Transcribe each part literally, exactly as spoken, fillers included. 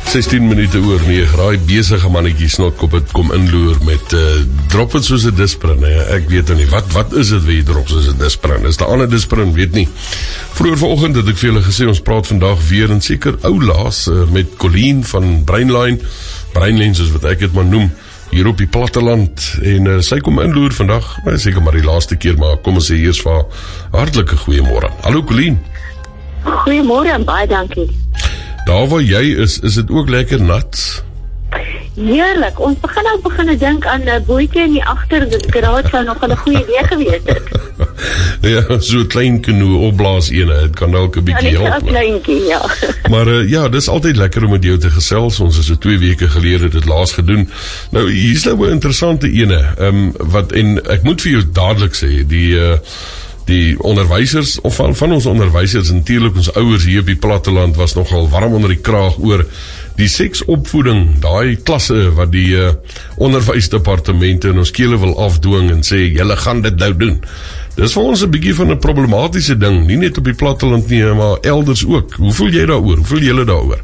sestien minute oor nege, raai besige mannetjie snotkop het kom inloer met uh, drop het soos 'n disprin, nee, ek weet nou nie, wat, wat is het wat jy drop soos 'n disprin, is die ander disprin, weet nie. Vroeger vanoggend het ek vir julle gesê, ons praat vandag weer en seker oulaas uh, met Colleen van Breinline, Breinline soos wat ek het maar noem, hier op die platteland, en uh, sy kom inloer vandag, nou, seker maar die laaste keer, maar kom ons sê eers vir hartelike goeiemôre. Hallo Colleen. Goeiemôre en baie dankie. Daar waar jy is, is dit ook lekker nat? Heerlik, ons begin nou begin dink aan 'n bootjie in die agter, dit garage sou nog 'n goeie idee gewees het. Ja, so 'n klein kanoe opblaas ene, het kan dalk 'n bietjie help. Ja, 'n kleintjie, ja. Maar uh, ja, dis altyd lekker om met jou te gesels, ons is so twee weke gelede dit laas gedoen. Nou, hier's nou 'n interessante ene, um, wat, en ek moet vir jou dadelik sê, die... Uh, die onderwysers, of van, van ons onderwysers, natuurlijk ons ouers hier op die platteland, was nogal warm onder die kraag oor die seksopvoeding, daai klasse wat die uh, onderwysdepartemente in ons kele wil afdwing en sê, julle gaan dit nou doen. Dis vir ons 'n bietjie van 'n problematiese ding, nie net op die platteland nie, maar elders ook. Hoe voel jy daaroor? Hoe voel julle daaroor?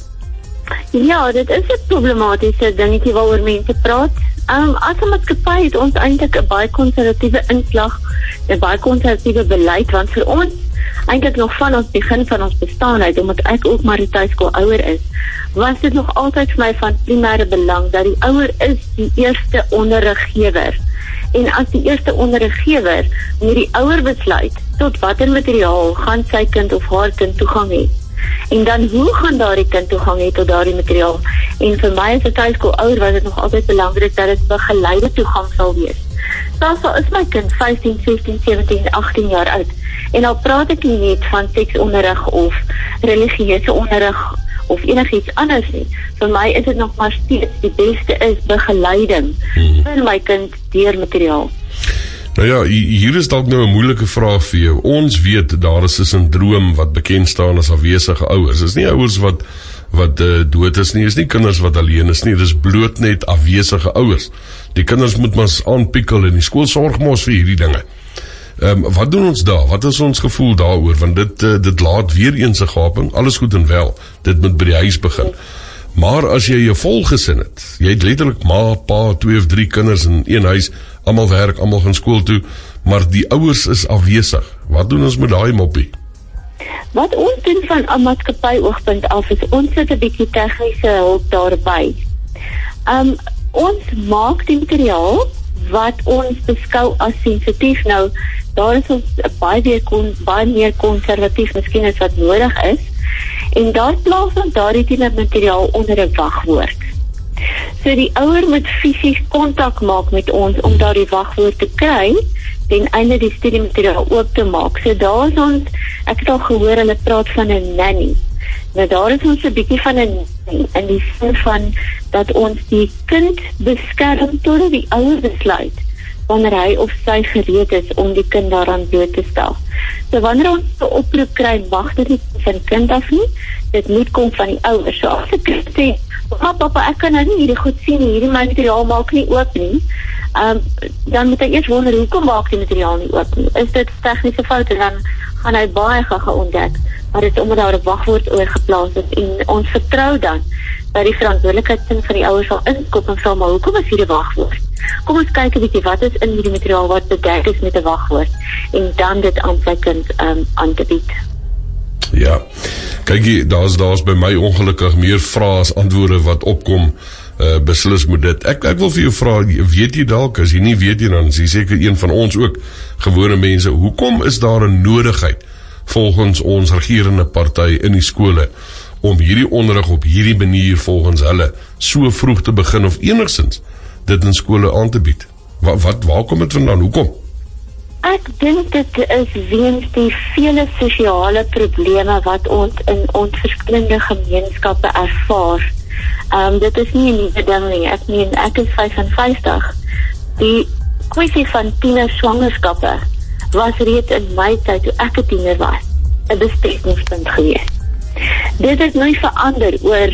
Ja, dit is 'n problematiese dingetjie waaroor mense praat. Um, as 'n maatskappy het ons eintlik 'n baie konservatiewe inslag, 'n baie konservatiewe beleid, want vir ons, eintlik nog van ons begin van ons bestaan uit, omdat ek ook maar die tuiskoolouer is, was dit nog altyd vir my van primêre belang, dat die ouer is die eerste onderriggewer. En as die eerste onderriggewer, moet die ouer besluit, tot watter materiaal gaan sy kind of haar kind toegang hê. En dan hoe gaan daardie kind toegang hê tot daardie materiaal? En vir my as 'n tuiskoolouer was dit nog altyd belangrik dat dit begeleide toegang sal wees. Selfs al is my kind vyftien, sestien, sewentien, agttien jaar oud, en al praat ek nie net van seksonderrig of religieuse onderrig of enigiets anders nie. Vir my is dit nog maar steeds die beste is begeleiding hmm. vir my kind deur materiaal. Nou ja, hier is dalk nou 'n moeilike vraag vir jou. Ons weet daar is 'n sindroom wat bekend staan as afwesige ouers. Dis nie ouers wat wat uh, dood is nie, is nie kinders wat alleen is nie, dis bloot net afwesige ouers. Die kinders moet mos aanpikkel en die skool sorg mos vir hierdie dinge. Ehm um, wat doen ons daar? Wat is ons gevoel daaroor? Want dit uh, dit laat weer eens 'n gaping. Alles goed en wel. Dit moet by die huis begin. Maar as jy 'n volgesin het, jy het letterlik ma, pa, twee of drie kinders in een huis, almal werk, almal gaan skool toe, maar die ouers is afwesig. Wat doen ons met daai moppie? Wat ons doen van 'n maatskappy oogpunt af is ons sit 'n bietjie tegniese hulp daarby. Um, ons maak die materiaal wat ons beskou as sensitief. Nou, daar is ons baie weer kon, baie meer konservatief miskien as wat nodig is. En daar plaas ons daardie tipe materiaal onder 'n wagwoord. So die ouer moet fisies kontak maak met ons om daardie wagwoord te kry, ten einde die studiemateriaal oop te maak. So daar is ons, ek het al gehoor hulle praat van 'n nanny. Nou daar is ons 'n bietjie van 'n nanny, in die sin van dat ons die kind beskerm totdat die ouer besluit wanneer hy of sy gereed is om die kind daaraan bloot te stel. So wanneer ons 'n oproep kry, mag dit nie van die kind af nie, dit moet kom van die ouer. So as die kind sê, "Ma, papa, ek kan nou nie hierdie goed sien nie, hierdie materiaal maak nie oop nie," um, dan moet hy eers wonder, hoekom maak die materiaal nie oop nie? Is dit tegniese fout? En dan gaan hy baie gaga ontdek, maar dit is omdat daar 'n wagwoord oor geplaas is, en ons vertrou dan dat die verantwoordelikheidsin van die ouers sal inskop en vra, maar hoekom is hierdie wagwoord? Kom ons kyk 'n bietjie, wat is in hierdie materiaal wat bedek is met 'n wagwoord, en dan dit aan sy kind um, aan te bied. Ja, kyk, daar's daar's by my ongelukkig meer vrae as antwoorde wat opkom, uh, beslis moet dit. Ek, ek wil vir jou vra, weet jy dalk, as jy nie weet jy, dan is jy seker een van ons ook, gewone mense, hoekom is daar 'n nodigheid, volgens ons regerende party in die skole, om hierdie onderrig op hierdie manier volgens hulle, so vroeg te begin, of enigstens dit in skole aan te bied? Wat, wat waar kom dit vandaan? Hoekom? Ek dink dit is weens die vele sosiale probleme wat ons in ons verskillende gemeenskappe ervaar. Um, dit is nie 'n nuwe ding nie. Ek meen, ek is vyfenvyftig. Die kwessie van tienerswangerskappe was reeds in my tyd, toe ek 'n tiener was, 'n besprekingspunt geweest. Dit het nooit verander oor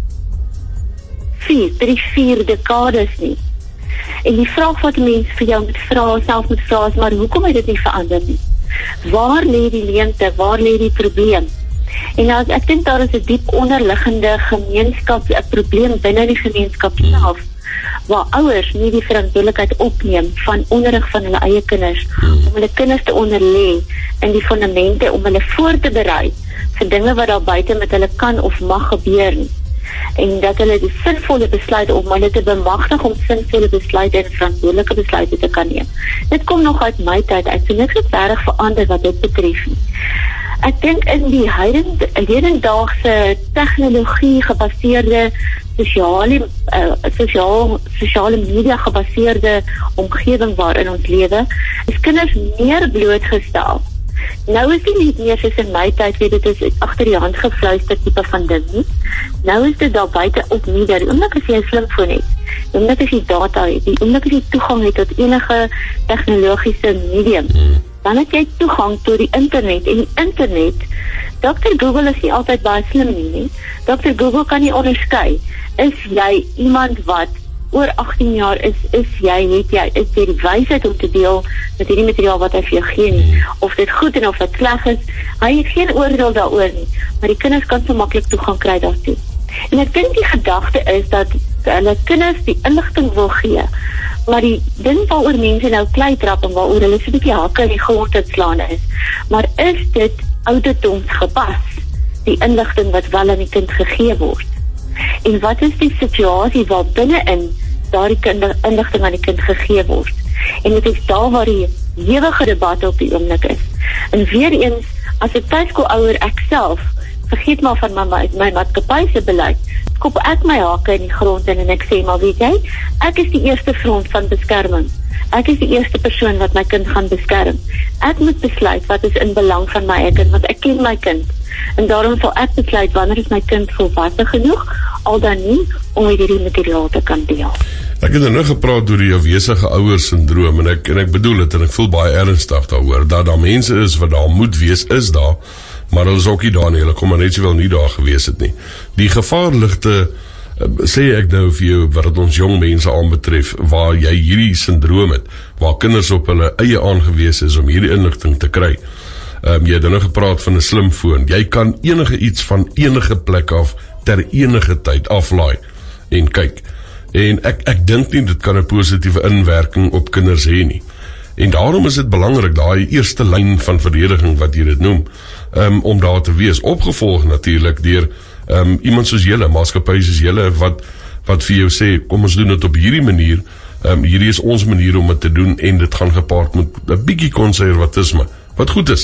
vier, drie, vier dekades nie. En die vraag wat mens vir jou moet vra, self moet vra, is, maar hoekom het dit nie verander nie? Waar lê die leemte, waar lê die probleem? En nou, ek dink daar is 'n diep onderliggende gemeenskap, 'n probleem binne die gemeenskap self, waar ouers nie die verantwoordelikheid opneem van onderrig van hulle eie kinders, om hulle kinders te onderlê in die fundamente om hulle voor te berei vir dinge wat daar buite met hulle kan of mag gebeur nie. En dat hulle die sinvolle besluite om hulle te bemagtig om sinvolle besluite en verantwoordelike besluite te kan neem. Dit kom nog uit my tyd uit, so niks het reg verander wat dit betref nie. Ek dink in die huidige hedendaagse tegnologie gebaseerde sosiale uh, sosiaal sosiale media gebaseerde omgewing waarin ons lewe, is kinders meer blootgestel. Nou is dit nie meer soos in my tyd, weet dit is agter die hand gefluister tipe van ding nie. Nou is dit daar buite op media, die oomblik as jy 'n slimfoon het, die oomblik as jy data het, die oomblik as jy toegang het tot enige tegnologiese medium, dan het jy toegang tot die internet, en die internet, dokter Google is nie altyd baie slim nie, nie. dokter Google kan nie onderskei, is jy iemand wat oor agtien jaar is, is jy, het jy, is jy die wysheid om te deel met hierdie materiaal wat hy vir jou gee nie, of dit goed en of dit sleg is, hy het geen oordeel daaroor nie, maar die kinders kan so maklik toegang kry daartoe. En ek dink die gedagte is dat hulle kinders die inligting wil gee, maar die ding waaroor mense nou klei trap en waaroor hulle so 'n bietjie hakke in die grond het slaande is, maar is dit ouderdomsgepas, die inligting wat wel aan die kind gegee word? En wat is die situasie waar binne-in daardie inligting aan die kind gegee word? En dit is daar waar die ewige debat op die oomblik is. En weer eens, as 'n tuiskoolouer ek self, vergeet maar van my, my maatskappy se beleid, kop ek my hake in die grond in en ek sê, maar weet jy, ek is die eerste front van beskerming. Ek is die eerste persoon wat my kind gaan beskerm. Ek moet besluit wat is in belang van my eie kind, want ek ken my kind. En daarom sal ek besluit wanneer is my kind volwasse genoeg, al dan nie, om met hierdie materiaal te kan deel. Ek het nou gepraat oor die afwesige ouers syndroom, en ek, en ek bedoel het, en ek voel baie ernstig daaroor, dat daar mense is wat daar moet wees, is daar, maar hulle is ook nie daar nie, hulle kom maar net sowel nie daar gewees het nie. Die gevaarligte, sê ek nou vir jou, wat het ons jong mense aanbetref, waar jy hierdie syndroom het, waar kinders op hulle eie aangewees is om hierdie inligting te kry. Um, jy het nou gepraat van 'n slimfoon, jy kan enige iets van enige plek af, ter enige tyd aflaai, en kyk, en ek, ek dink nie, dit kan 'n positiewe inwerking op kinders hê nie, en daarom is dit belangrik, daai eerste lyn van verdediging, wat jy dit noem, um, om daar te wees, opgevolg natuurlik, deur um, iemand soos julle, maatskappy soos julle, wat, wat vir jou sê, kom ons doen dit op hierdie manier, um, hierdie is ons manier om dit te doen, en dit gaan gepaard met 'n bietjie konservatisme, wat goed is.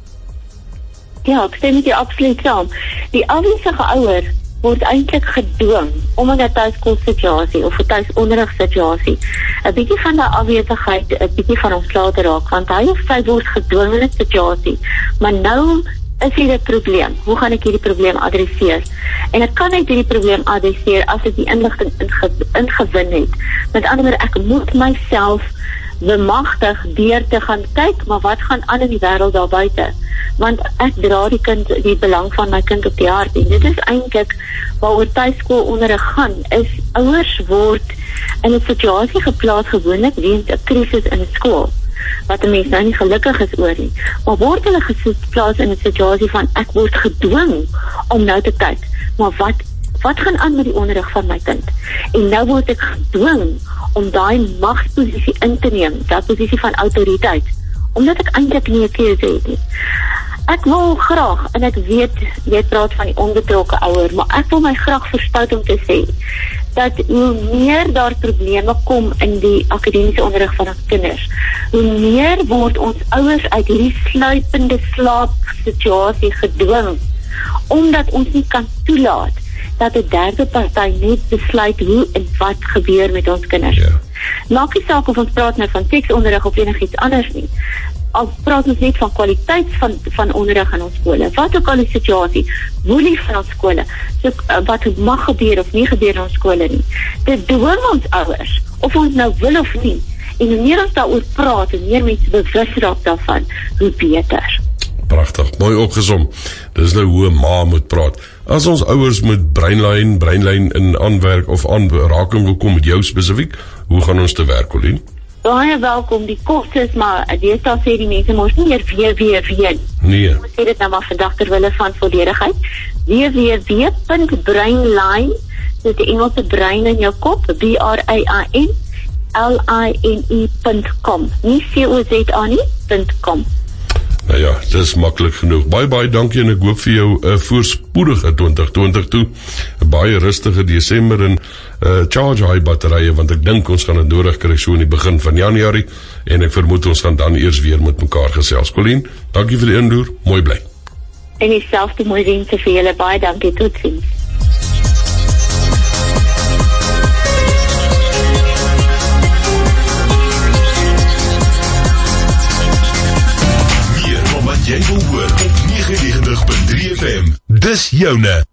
Ja, ek stem met jou absoluut saam. Die afwesige ouer word eintlik gedwing om in 'n tuiskoolsituasie of 'n tuisonderrigsituasie 'n bietjie van daai afwesigheid, 'n bietjie van ontslae te raak, want hy of sy word gedwing in 'n situasie. Maar nou is hier 'n probleem. Hoe gaan ek hierdie probleem adresseer? En ek kan net hierdie probleem adresseer as ek die inligting inge, ingewin het. Met ander woorde, ek moet myself bemagtig deur te gaan kyk, maar wat gaan aan in die wêreld daar buite? Want ek dra die kind, die belang van my kind op die hart, en dit is eintlik waaroor tuiskoolonderrig gaan, is ouers word in 'n situasie geplaas gewoonlik weens 'n krisis in 'n skool, wat 'n mens nou nie gelukkig is oor nie, maar word hulle geplaas in 'n situasie van ek word gedwing om nou te kyk, maar wat wat gaan aan met die onderrig van my kind? En nou word ek gedwing om daai magsposisie in te neem, daai posisie van autoriteit, omdat ek eintlik nie 'n keuse het nie. Ek wil graag, en ek weet, jy praat van die onbetrokke ouer, maar ek wil my graag verstout om te sê, dat hoe meer daar probleme kom in die akademiese onderrig van ons kinders, hoe meer word ons ouers uit hierdie sluipende slaapsituasie gedwing, omdat ons nie kan toelaat dat 'n derde party net besluit hoe en wat gebeur met ons kinders. Ja. Maak nie saak of ons praat nou van seksonderrig of enigiets anders nie. Al praat ons net van kwaliteit van, van onderrig in ons skole, wat ook al die situasie, woelie van ons skole, so, wat mag gebeur of nie gebeur in ons skole nie. Dit dwing ons ouers, of ons nou wil of nie, en hoe meer ons daaroor praat, en meer mense bewus raak daarvan, hoe beter. Pragtig, mooi opgesom. Dis nou hoe 'n ma moet praat. As ons ouers met breinlyn, breinlyn in aanwerk of aanraking wil kom met jou spesifiek, hoe gaan ons te werk, Colleen? baie welkom. Die koste is maar, deesdae sê die mense mos nie meer www. Nee. Ons sê dit nou maar vandag terwille van volledigheid. www punt brainline, dit is die Engelse brein in jou kop, B R A I N L I N E punt com. Nie C O Z A nie, .com. Nou ja, dit is maklik genoeg. Baie, baie dankie en ek hoop vir jou 'n uh, voorspoedige twintig twintig toe. 'n Baie rustige Desember en uh, charge hy batterye, want ek dink ons gaan dit nodig kry so in die begin van Januarie en ek vermoed ons gaan dan eers weer met mekaar gesels. Colleen, dankie vir die inloer. Mooi bly. En dieselfde mooi wense vir julle. Baie dankie. Totsiens. Jy wil hoor op negenennegentig punt drie F M. Dis joune.